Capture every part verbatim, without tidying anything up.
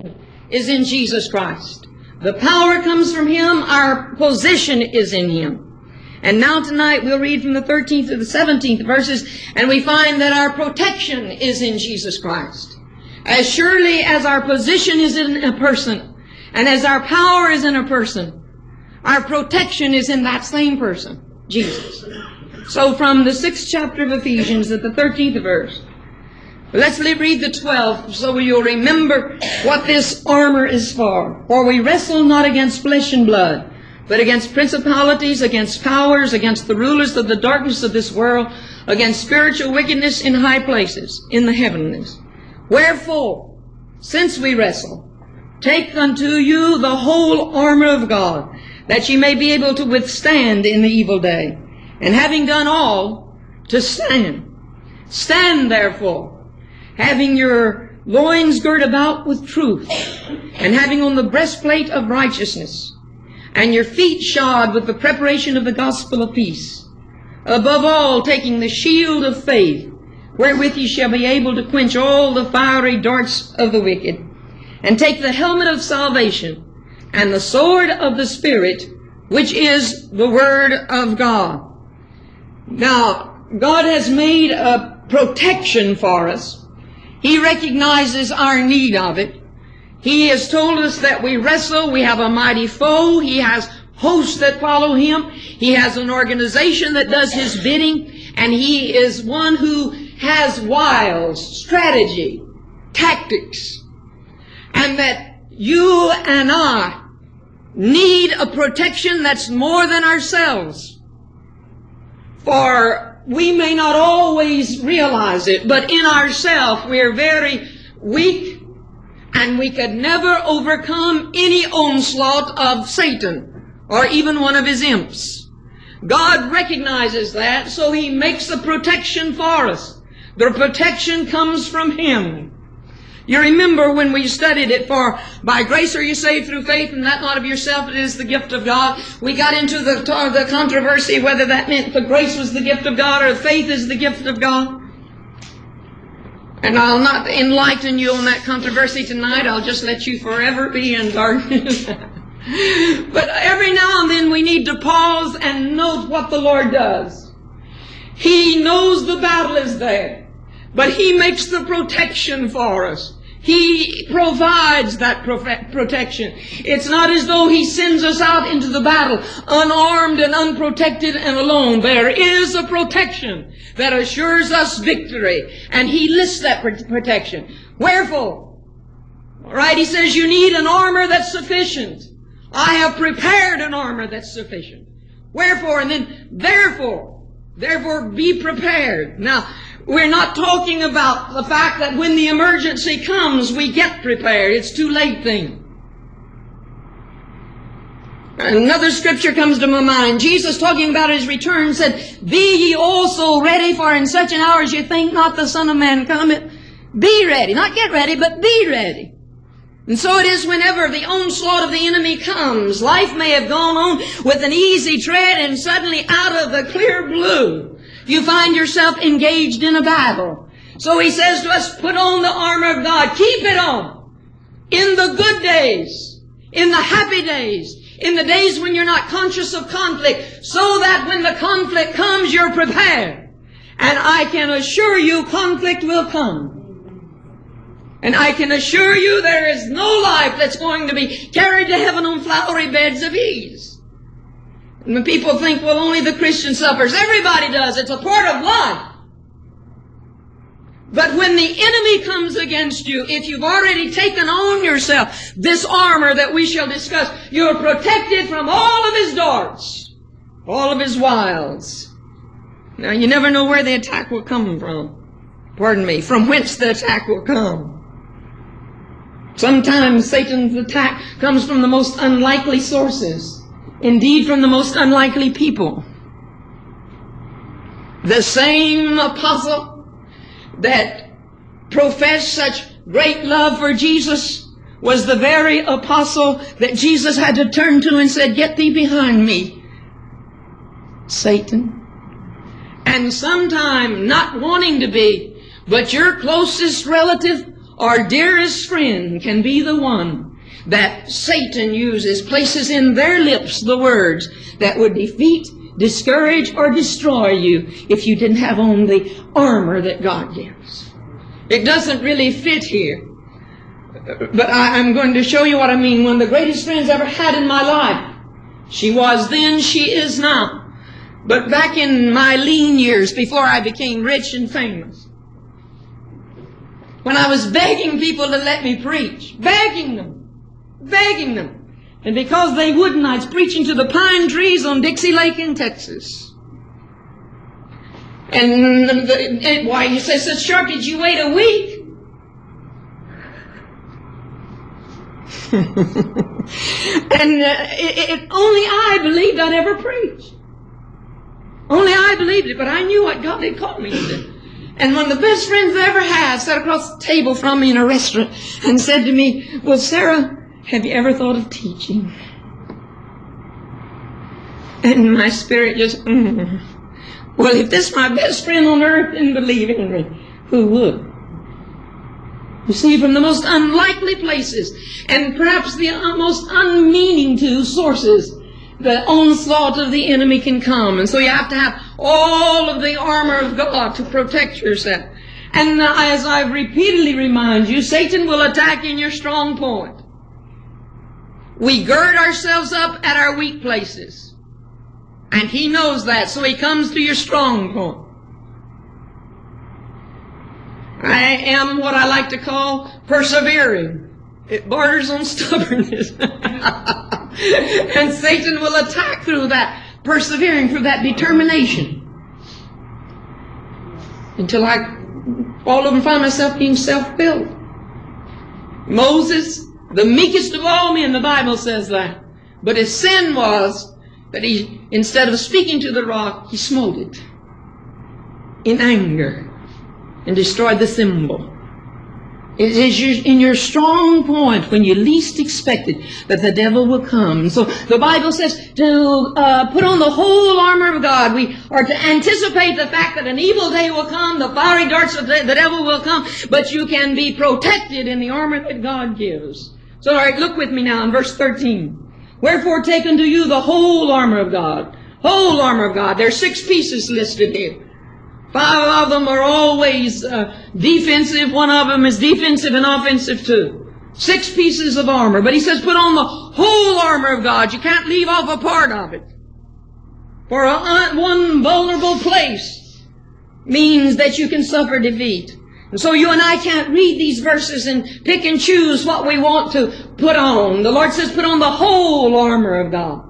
is in Jesus Christ. The power comes from Him. Our position is in Him. And now tonight we'll read from the thirteenth to the seventeenth verses, and we find that our protection is in Jesus Christ. As surely as our position is in a person, and as our power is in a person, our protection is in that same person, Jesus. So from the sixth chapter of Ephesians at the thirteenth verse, let's read the twelfth so you'll remember what this armor is for. For we wrestle not against flesh and blood, but against principalities, against powers, against the rulers of the darkness of this world, against spiritual wickedness in high places, in the heavenlies. Wherefore, since we wrestle, take unto you the whole armor of God, that ye may be able to withstand in the evil day. And having done all, to stand. Stand therefore, having your loins girt about with truth, and having on the breastplate of righteousness, and your feet shod with the preparation of the gospel of peace. Above all, taking the shield of faith, wherewith ye shall be able to quench all the fiery darts of the wicked, and take the helmet of salvation, and the sword of the Spirit, which is the Word of God. Now, God has made a protection for us. He recognizes our need of it. He has told us that we wrestle, we have a mighty foe, He has hosts that follow Him, He has an organization that does His bidding, and He is one who has wiles, strategy, tactics, and that you and I need a protection that's more than ourselves. For we may not always realize it, but in ourselves we are very weak, and we could never overcome any onslaught of Satan or even one of his imps. God recognizes that, so He makes a protection for us. The protection comes from Him. You remember when we studied it, for by grace are you saved through faith, and that not of yourself, it is the gift of God. We got into the, the controversy whether that meant the grace was the gift of God or faith is the gift of God. And I'll not enlighten you on that controversy tonight. I'll just let you forever be in darkness. But every now and then we need to pause and note what the Lord does. He knows the battle is there, but He makes the protection for us. He provides that protection. It's not as though He sends us out into the battle unarmed and unprotected and alone. There is a protection that assures us victory, and He lists that protection. Wherefore, all right, He says you need an armor that's sufficient. I have prepared an armor that's sufficient. Wherefore, and then therefore, therefore be prepared. Now, we're not talking about the fact that when the emergency comes, we get prepared. It's too late then. Another scripture comes to my mind. Jesus, talking about His return, said, Be ye also ready, for in such an hour as you think not the Son of Man cometh. Be ready. Not get ready, but be ready. And so it is whenever the onslaught of the enemy comes. Life may have gone on with an easy tread, and suddenly out of the clear blue, you find yourself engaged in a battle. So He says to us, put on the armor of God. Keep it on. In the good days, in the happy days, in the days when you're not conscious of conflict, so that when the conflict comes, you're prepared. And I can assure you conflict will come. And I can assure you there is no life that's going to be carried to heaven on flowery beds of ease. And when people think, well, only the Christian suffers, everybody does. It's a part of life. But when the enemy comes against you, if you've already taken on yourself this armor that we shall discuss, you're protected from all of his darts, all of his wiles. Now, you never know where the attack will come from. Pardon me, from whence the attack will come. Sometimes Satan's attack comes from the most unlikely sources. Indeed, from the most unlikely people. The same apostle that professed such great love for Jesus was the very apostle that Jesus had to turn to and said, Get thee behind me, Satan. And sometime not wanting to be, but your closest relative our dearest friend can be the one that Satan uses, places in their lips the words that would defeat, discourage, or destroy you if you didn't have on the armor that God gives. It doesn't really fit here. But I, I'm going to show you what I mean. One of the greatest friends I ever had in my life. She was then, she is now. But back in my lean years, before I became rich and famous, when I was begging people to let me preach, begging them, begging them, and because they wouldn't, I was preaching to the pine trees on Dixie Lake in Texas. And, the, and why, you say, Sister Sharp, did you wait a week? And uh, it, it, only I believed I'd ever preach. Only I believed it, but I knew what God had called me to do. And one of the best friends I ever had sat across the table from me in a restaurant and said to me, well, Sarah, have you ever thought of teaching? And my spirit just, mm. Well, if this my best friend on earth didn't believe in me, who would? You see, from the most unlikely places and perhaps the most unmeaning to sources, the onslaught of the enemy can come. And so you have to have all of the armor of God to protect yourself. And uh, as I've repeatedly reminded you, Satan will attack in your strong point. We gird ourselves up at our weak places. And he knows that, so he comes to your strong point. I am what I like to call persevering. It borders on stubbornness. And Satan will attack through that persevering, through that determination. Until I all of them find myself being self-built. Moses, the meekest of all men, the Bible says that. But his sin was that he, instead of speaking to the rock, he smote it in anger and destroyed the symbol. It is in your strong point when you least expect it that the devil will come. So the Bible says to uh, put on the whole armor of God. We are to anticipate the fact that an evil day will come, the fiery darts of the, the devil will come, but you can be protected in the armor that God gives. So all right, look with me now in verse thirteen. Wherefore take unto you the whole armor of God. Whole armor of God. There are six pieces listed here. Five of them are always uh, defensive. One of them is defensive and offensive too. Six pieces of armor. But he says put on the whole armor of God. You can't leave off a part of it. For a, one vulnerable place means that you can suffer defeat. And so you and I can't read these verses and pick and choose what we want to put on. The Lord says put on the whole armor of God.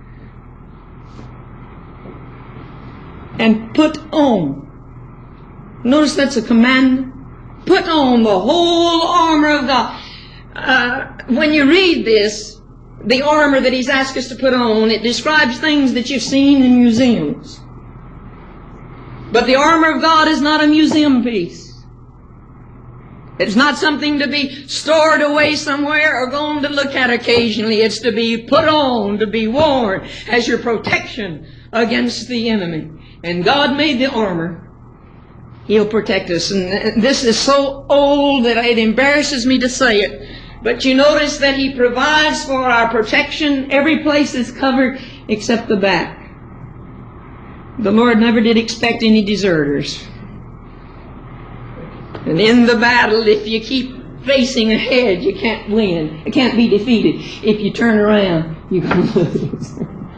And put on. Notice that's a command. Put on the whole armor of God. Uh, when you read this, the armor that He's asked us to put on, it describes things that you've seen in museums. But the armor of God is not a museum piece. It's not something to be stored away somewhere or gone to look at occasionally. It's to be put on, to be worn as your protection against the enemy. And God made the armor. He'll protect us. And this is so old that it embarrasses me to say it. But you notice that He provides for our protection. Every place is covered except the back. The Lord never did expect any deserters. And in the battle, if you keep facing ahead, you can't win. You can't be defeated. If you turn around, you can lose.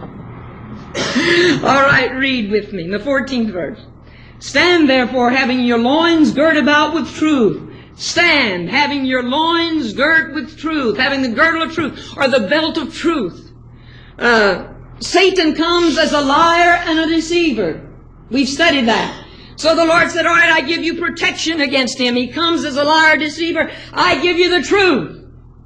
All right, read with me. The fourteenth verse. Stand therefore, having your loins girt about with truth. Stand, having your loins girt with truth. Having the girdle of truth, or the belt of truth. Uh, Satan comes as a liar and a deceiver. We've studied that. So the Lord said, all right, I give you protection against him. He comes as a liar, deceiver. I give you the truth.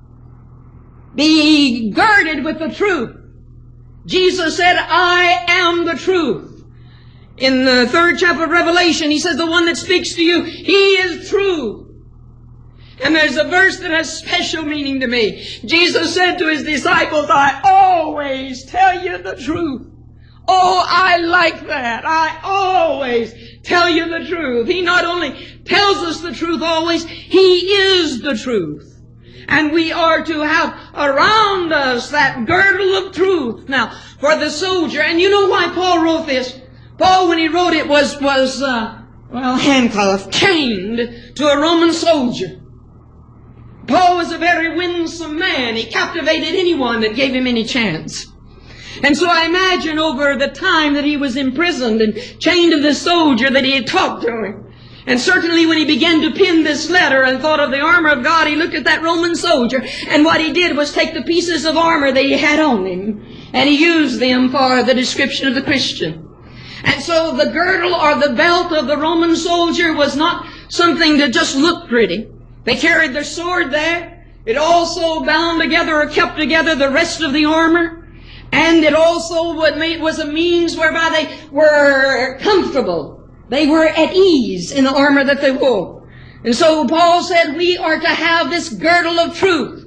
Be girded with the truth. Jesus said, I am the truth. In the third chapter of Revelation, He says, the one that speaks to you, He is truth. And there's a verse that has special meaning to me. Jesus said to His disciples, I always tell you the truth. Oh, I like that. I always tell you the truth. He not only tells us the truth always, He is the truth. And we are to have around us that girdle of truth. Now, for the soldier, and you know why Paul wrote this? Paul, when he wrote it, was, was uh, well, handcuffed, chained to a Roman soldier. Paul was a very winsome man. He captivated anyone that gave him any chance. And so I imagine over the time that he was imprisoned and chained to this soldier that he had talked to him. And certainly when he began to pen this letter and thought of the armor of God, he looked at that Roman soldier, and what he did was take the pieces of armor that he had on him, and he used them for the description of the Christian. And so the girdle or the belt of the Roman soldier was not something that just looked pretty. They carried their sword there. It also bound together or kept together the rest of the armor. And it also was a means whereby they were comfortable. They were at ease in the armor that they wore. And so Paul said we are to have this girdle of truth.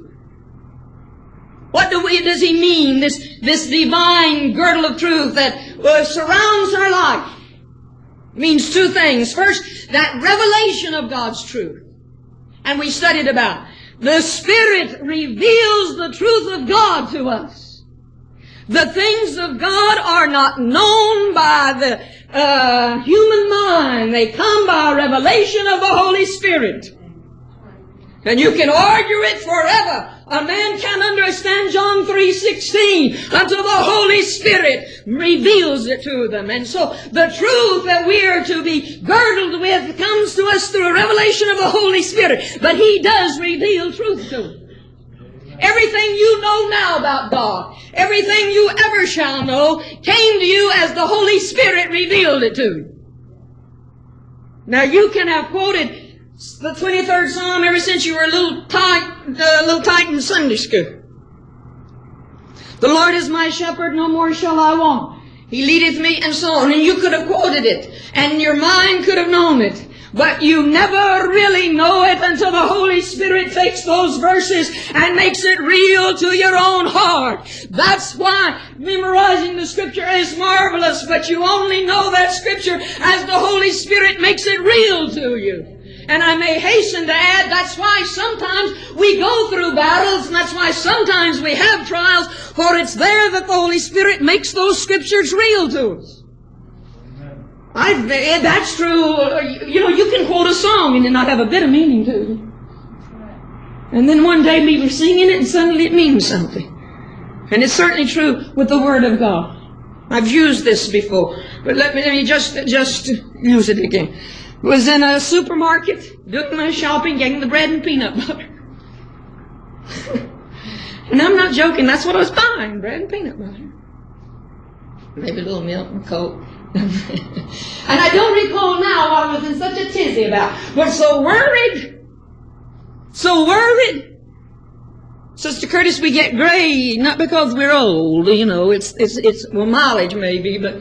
What do we, does he mean, this, this divine girdle of truth that uh, surrounds our life? It means two things. First, that revelation of God's truth. And we studied about. The Spirit reveals the truth of God to us. The things of God are not known by the uh, human mind. They come by revelation of the Holy Spirit. And you can argue it forever. A man can't understand John three sixteen until the Holy Spirit reveals it to them. And so the truth that we are to be girdled with comes to us through a revelation of the Holy Spirit. But He does reveal truth to us. Everything you know now about God, everything you ever shall know, came to you as the Holy Spirit revealed it to you. Now you can have quoted the twenty-third Psalm ever since you were a little tight, uh, little tight in Sunday school. The Lord is my shepherd, no more shall I want. He leadeth me, and so on. And you could have quoted it, and your mind could have known it. But you never really know it until the Holy Spirit takes those verses and makes it real to your own heart. That's why memorizing the Scripture is marvelous, but you only know that Scripture as the Holy Spirit makes it real to you. And I may hasten to add, that's why sometimes we go through battles, and that's why sometimes we have trials, for it's there that the Holy Spirit makes those Scriptures real to us. I, that's true. You know, you can quote a song and it not have a bit of meaning to it. And then one day we were singing it and suddenly it means something. And it's certainly true with the Word of God. I've used this before, but let me, let me just, just use it again. Was in a supermarket doing my shopping, getting the bread and peanut butter. And I'm not joking, that's what I was buying, bread and peanut butter. Maybe a little milk and Coke. And I don't recall now what I was in such a tizzy about. But so worried, so worried. Sister Curtis, we get gray, not because we're old, you know, it's, it's, it's, well, mileage maybe, but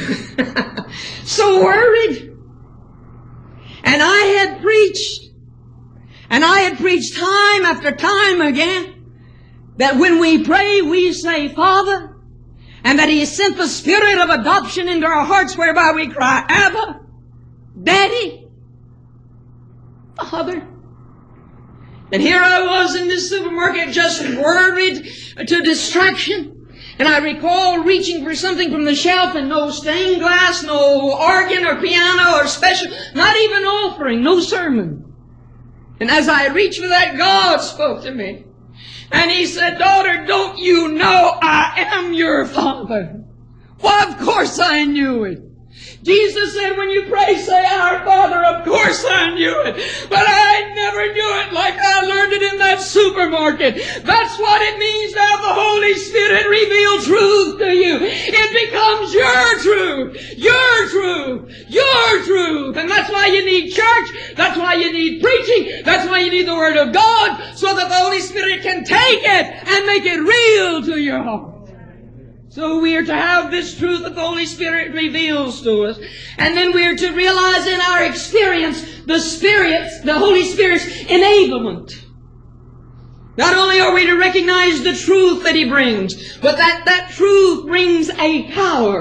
so worried. And I had preached, and I had preached time after time again, that when we pray, we say, Father, and that He has sent the Spirit of adoption into our hearts whereby we cry, Abba, Daddy, Father. And here I was in this supermarket just worried to distraction. And I recall reaching for something from the shelf and no stained glass, no organ or piano or special, not even offering, no sermon. And as I reached for that, God spoke to me. And He said, daughter, don't you know I am your Father? Why, of course I knew it. Jesus said, when you pray, say, Our Father. Of course I knew it. But I never knew it like I learned it in that supermarket. That's what it means to have the Holy Spirit reveal truth to you. It becomes your truth. Your truth. Your truth. And that's why you need church. That's why you need preaching. That's why you need the Word of God, so that the Holy Spirit can take it and make it real to your heart. So we are to have this truth that the Holy Spirit reveals to us. And then we are to realize in our experience the Spirit's, the Holy Spirit's enablement. Not only are we to recognize the truth that He brings, but that that truth brings a power.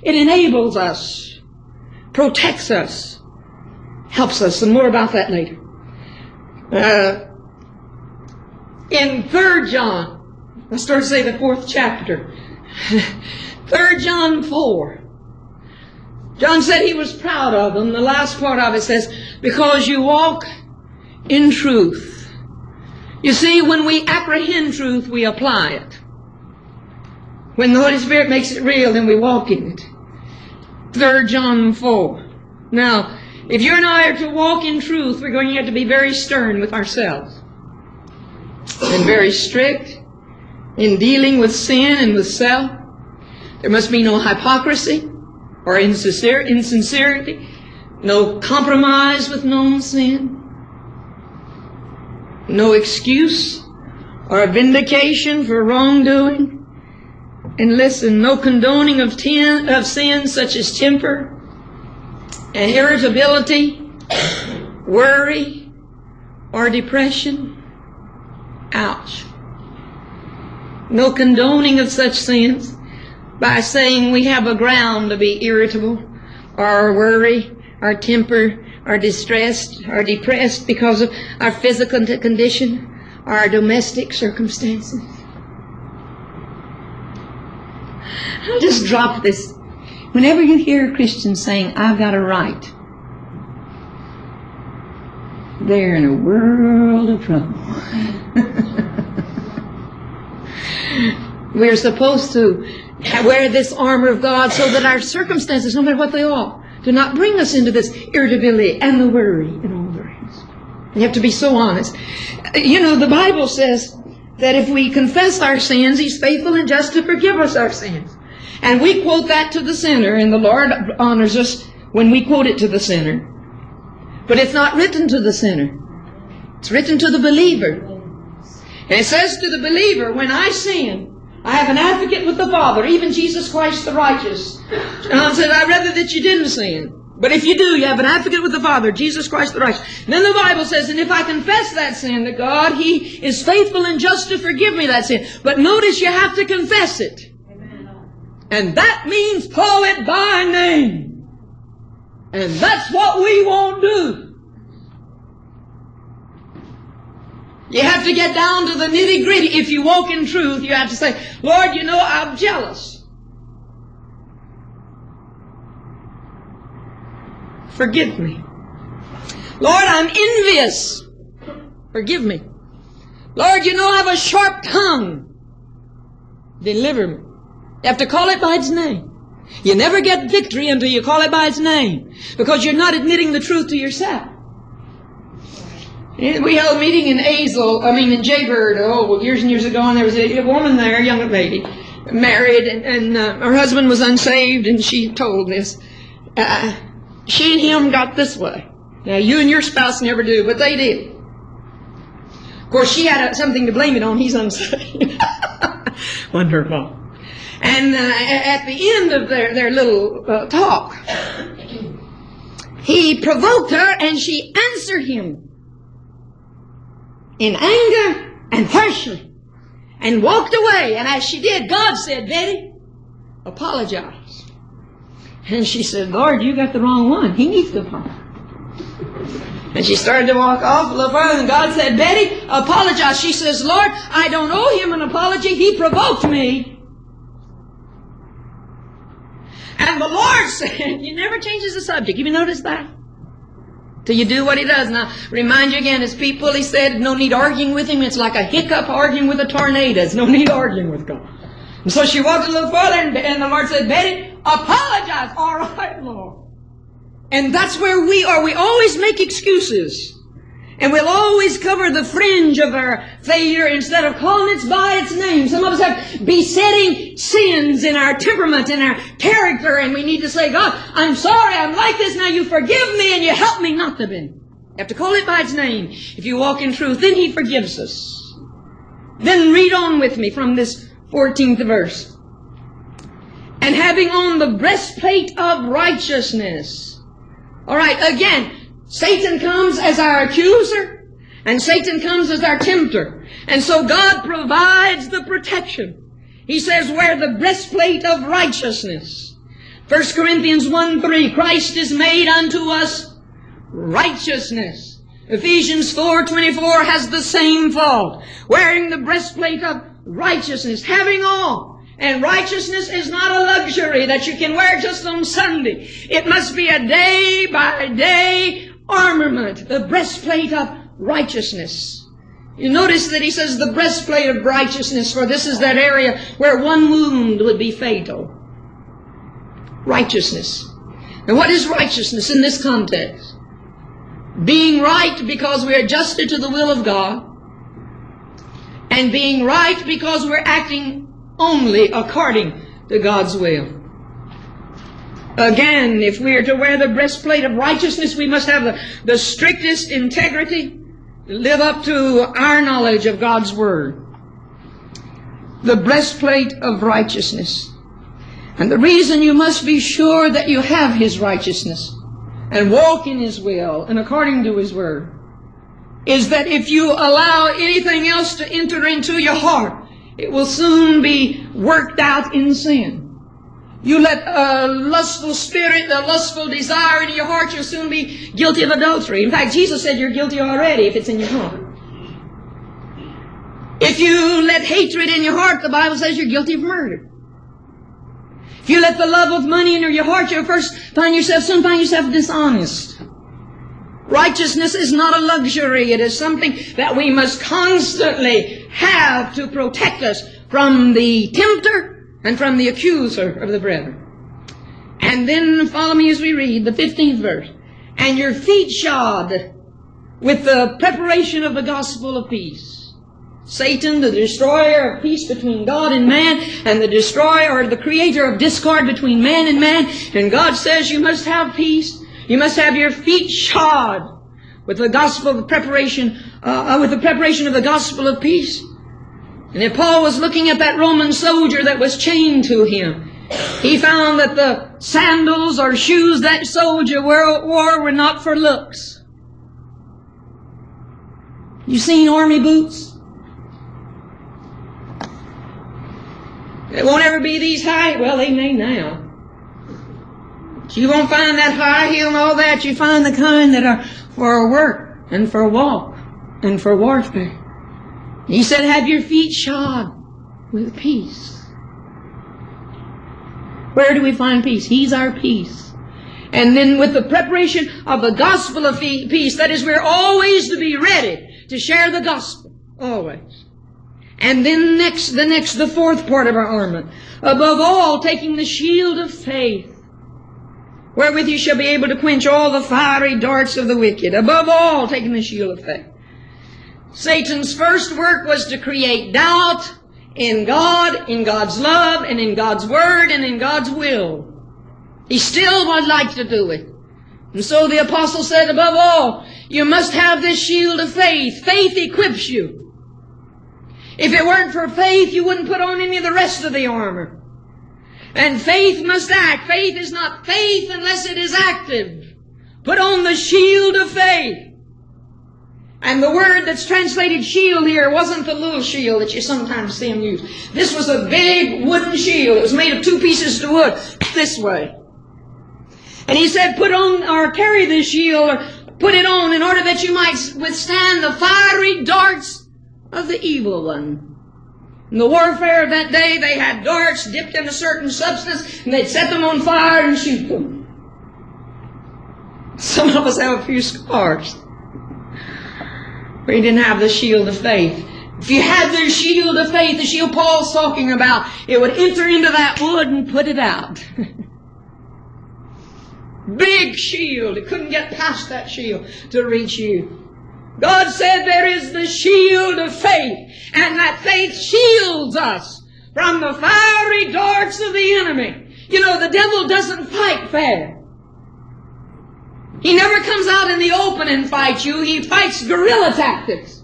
It enables us, protects us, helps us. And more about that later. Uh, in Third John, let's start to say the fourth chapter. Third John four. John said he was proud of them. The last part of it says, because you walk in truth. You see, when we apprehend truth, we apply it. When the Holy Spirit makes it real, then we walk in it. Third John four. Now, if you and I are to walk in truth, we're going to have to be very stern with ourselves. And very strict in dealing with sin and with self. There must be no hypocrisy or insincer- insincerity, no compromise with known sin, no excuse or vindication for wrongdoing. And listen, no condoning of, ten, of sins such as temper and irritability, worry, or depression. Ouch. No condoning of such sins by saying we have a ground to be irritable or worry or temper or distressed or depressed because of our physical condition or our domestic circumstances. I'll just drop this. Whenever you hear a Christian saying, I've got a right, they're in a world of trouble. We're supposed to wear this armor of God so that our circumstances, no matter what they are, do not bring us into this irritability and the worry and all the rest. You have to be so honest. You know, the Bible says that if we confess our sins, He's faithful and just to forgive us our sins. And we quote that to the sinner, and the Lord honors us when we quote it to the sinner. But it's not written to the sinner. It's written to the believer. And it says to the believer, when I sin, I have an advocate with the Father, even Jesus Christ the righteous. John said, I'd rather that you didn't sin. But if you do, you have an advocate with the Father, Jesus Christ the righteous. Then the Bible says, and if I confess that sin to God, He is faithful and just to forgive me that sin. But notice you have to confess it. Amen. And that means call it by name. And that's what we won't do. You have to get down to the nitty-gritty. If you walk in truth, you have to say, Lord, you know, I'm jealous. Forgive me. Lord, I'm envious. Forgive me. Lord, you know I have a sharp tongue. Deliver me. You have to call it by its name. You never get victory until you call it by its name, because you're not admitting the truth to yourself. We held a meeting in Azle, I mean in Jaybird, oh, years and years ago, and there was a, a woman there, a young lady, married, and, and uh, her husband was unsaved, and she told this. Uh, she and him got this way. Now, you and your spouse never do, but they did. Of course, she had a, something to blame it on. He's unsaved. Wonderful. And uh, at the end of their, their little uh, talk, he provoked her, and she answered him in anger and harshly, and walked away. And as she did, God said, Betty, apologize. And she said, Lord, you got the wrong one. He needs to apologize. And she started to walk off a little further, and God said, Betty, apologize. She says, Lord, I don't owe him an apology. He provoked me. And the Lord said, He never changes the subject. Have you noticed that? Till you do what He does. Now, remind you again, His people, He said, no need arguing with Him. It's like a hiccup arguing with a tornado. There's no need arguing with God. And so she walked a little further, and, and the Lord said, Betty, apologize. All right, Lord. And that's where we are. We always make excuses. And we'll always cover the fringe of our failure instead of calling it by its name. Some of us have besetting sins in our temperament, in our character, and we need to say, God, I'm sorry, I'm like this, now you forgive me and you help me not to be. You have to call it by its name. If you walk in truth, then He forgives us. Then read on with me from this fourteenth verse. And having on the breastplate of righteousness. All right, again, Satan comes as our accuser, and Satan comes as our tempter. And so God provides the protection. He says, wear the breastplate of righteousness. First Corinthians one three, Christ is made unto us righteousness. Ephesians four twenty-four has the same thought. Wearing the breastplate of righteousness, having all. And righteousness is not a luxury that you can wear just on Sunday. It must be a day by day armament, the breastplate of righteousness. You notice that he says the breastplate of righteousness, for this is that area where one wound would be fatal. Righteousness. And what is righteousness in this context? Being right because we're adjusted to the will of God, and being right because we're acting only according to God's will. Again, if we are to wear the breastplate of righteousness, we must have the, the strictest integrity, live up to our knowledge of God's Word. The breastplate of righteousness. And the reason you must be sure that you have His righteousness and walk in His will and according to His Word is that if you allow anything else to enter into your heart, it will soon be worked out in sin. You let a lustful spirit, a lustful desire into your heart, you'll soon be guilty of adultery. In fact, Jesus said you're guilty already if it's in your heart. If you let hatred in your heart, the Bible says you're guilty of murder. If you let the love of money enter your heart, you'll first find yourself, soon find yourself dishonest. Righteousness is not a luxury. It is something that we must constantly have to protect us from the tempter and from the accuser of the brethren. And then follow me as we read the fifteenth verse. And your feet shod with the preparation of the gospel of peace. Satan, the destroyer of peace between God and man, and the destroyer or the creator of discord between man and man. And God says you must have peace. You must have your feet shod with the gospel of preparation, uh, with the preparation of the gospel of peace. And if Paul was looking at that Roman soldier that was chained to him, he found that the sandals or shoes that soldier wore were not for looks. You seen army boots? They won't ever be these high. Well, they may now. But you won't find that high heel and all that. You find the kind that are for work and for walk and for warfare. He said, have your feet shod with peace. Where do we find peace? He's our peace. And then with the preparation of the gospel of peace, that is, we're always to be ready to share the gospel. Always. And then next, the next, the fourth part of our armament. Above all, taking the shield of faith, wherewith you shall be able to quench all the fiery darts of the wicked. Above all, taking the shield of faith. Satan's first work was to create doubt in God, in God's love, and in God's Word, and in God's will. He still would like to do it. And so the apostle said, above all, you must have this shield of faith. Faith equips you. If it weren't for faith, you wouldn't put on any of the rest of the armor. And faith must act. Faith is not faith unless it is active. Put on the shield of faith. And the word that's translated shield here wasn't the little shield that you sometimes see them use. This was a big wooden shield. It was made of two pieces of wood, this way. And he said, put on, or carry this shield, or put it on in order that you might withstand the fiery darts of the evil one. In the warfare of that day, they had darts dipped in a certain substance, and they'd set them on fire and shoot them. Some of us have a few scars. We didn't have the shield of faith. If you had the shield of faith, the shield Paul's talking about, it would enter into that wood and put it out. Big shield. It couldn't get past that shield to reach you. God said there is the shield of faith, and that faith shields us from the fiery darts of the enemy. You know, the devil doesn't fight fair. He never comes out in the open and fights you. He fights guerrilla tactics.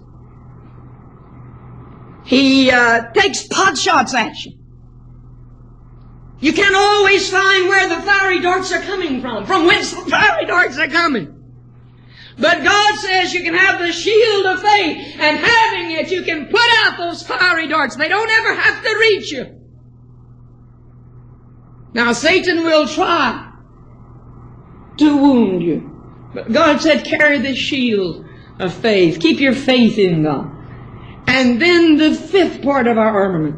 He uh, takes pot shots at you. You can't always find where the fiery darts are coming from, from whence the fiery darts are coming. But God says you can have the shield of faith, and having it, you can put out those fiery darts. They don't ever have to reach you. Now Satan will try to wound you. But God said, carry the shield of faith. Keep your faith in God. And then the fifth part of our armament.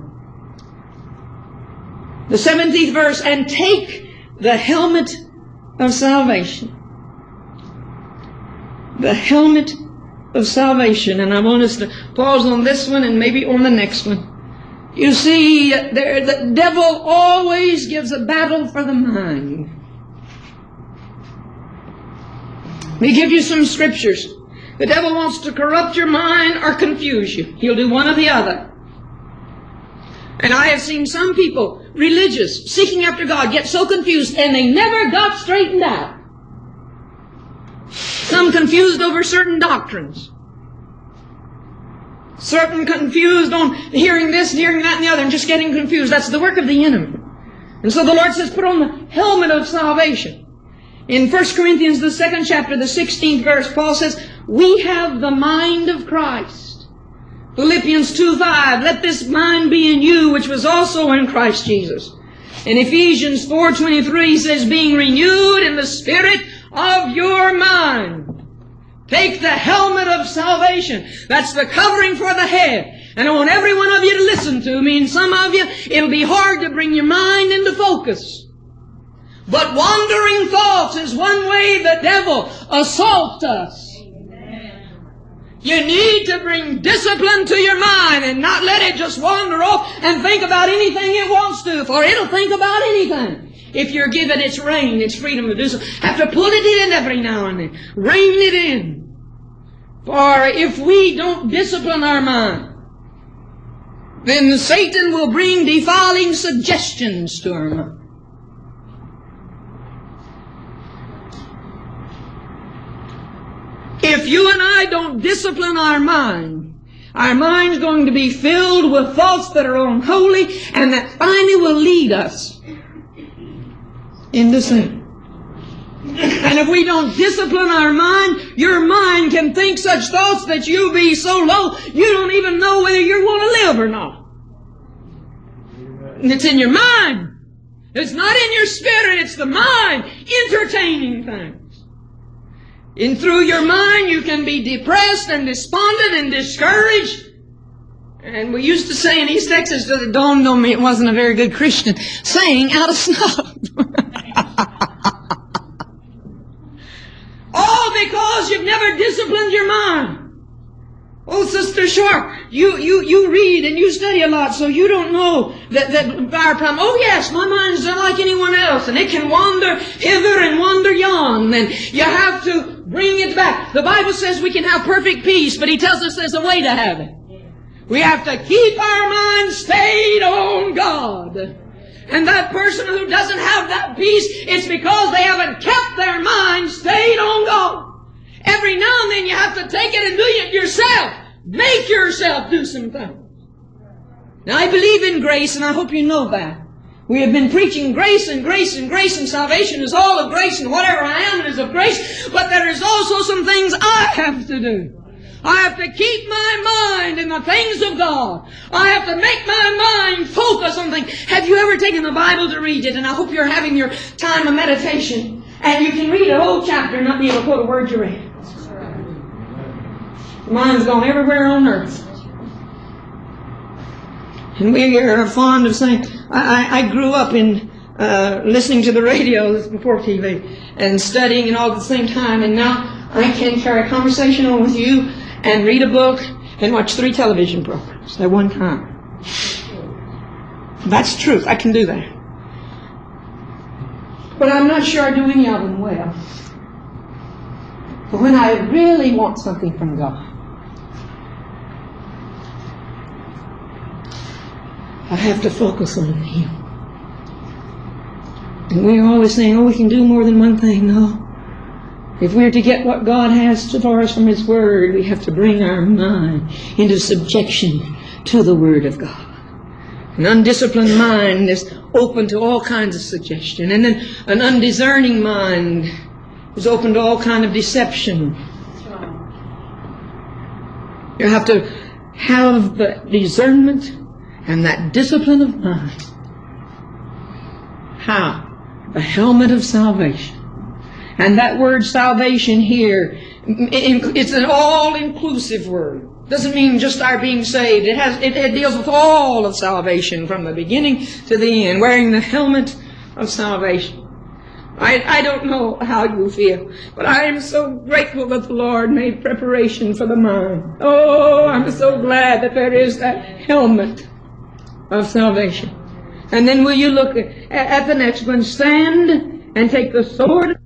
The seventeenth verse, and take the helmet of salvation. The helmet of salvation. And I want us to pause on this one and maybe on the next one. You see, there, the devil always gives a battle for the mind. Let me give you some scriptures. The devil wants to corrupt your mind or confuse you. He'll do one or the other. And I have seen some people, religious, seeking after God, get so confused and they never got straightened out. Some confused over certain doctrines. Certain confused on hearing this, hearing that, and the other, and just getting confused. That's the work of the enemy. And so the Lord says, put on the helmet of salvation. In First Corinthians, the second chapter, the sixteenth verse, Paul says, we have the mind of Christ. Philippians two five, let this mind be in you, which was also in Christ Jesus. And Ephesians four twenty-three says, being renewed in the spirit of your mind. Take the helmet of salvation. That's the covering for the head. And I want every one of you to listen to me. And some of you, it'll be hard to bring your mind into focus. But wandering thoughts is one way the devil assaults us. You need to bring discipline to your mind and not let it just wander off and think about anything it wants to, for it'll think about anything. If you're given its reign, its freedom to do so, have to pull it in every now and then. Rein it in. For if we don't discipline our mind, then Satan will bring defiling suggestions to our mind. If you and I don't discipline our mind, our mind's going to be filled with thoughts that are unholy and that finally will lead us into sin. And if we don't discipline our mind, your mind can think such thoughts that you'll be so low you don't even know whether you're going to live or not. And it's in your mind. It's not in your spirit, it's the mind entertaining things. And through your mind you can be depressed and despondent and discouraged. And we used to say in East Texas, that it dawned on me it wasn't a very good Christian saying, out of snub. All because you've never disciplined your mind. Oh, Sister Sharp, you, you, you read and you study a lot, so you don't know that, that our problem. Oh yes, my mind's not like anyone else, and it can wander hither and wander yon, and you have to bring it back. The Bible says we can have perfect peace, but He tells us there's a way to have it. We have to keep our mind stayed on God. And that person who doesn't have that peace, it's because they haven't kept their mind stayed on God. Every now and then you have to take it and do it yourself. Make yourself do some things. Now I believe in grace, and I hope you know that. We have been preaching grace and grace and grace, and salvation is all of grace, and whatever I am it is of grace. But there is also some things I have to do. I have to keep my mind in the things of God. I have to make my mind focus on things. Have you ever taken the Bible to read it? And I hope you're having your time of meditation. And you can read a whole chapter and not be able to quote a word you read. Mine's gone everywhere on earth. And we are fond of saying, I, I, I grew up in uh, listening to the radio before T V and studying and all at the same time. And now I can carry a conversation on with you and read a book and watch three television programs at one time. That's truth. I can do that. But I'm not sure I do any of them well. But when I really want something from God, I have to focus on Him. And we're always saying, oh, we can do more than one thing. No. If we're to get what God has for us from His Word, we have to bring our mind into subjection to the Word of God. An undisciplined mind is open to all kinds of suggestion. And then an undiscerning mind is open to all kinds of deception. You have to have the discernment and that discipline of mind. How? The helmet of salvation. And that word salvation here, it's an all-inclusive word. Doesn't mean just our being saved. It has, it, it deals with all of salvation from the beginning to the end, wearing the helmet of salvation. I, I don't know how you feel, but I am so grateful that the Lord made preparation for the mind. Oh, I'm so glad that there is that helmet of salvation. And then will you look at, at the next one, stand and take the sword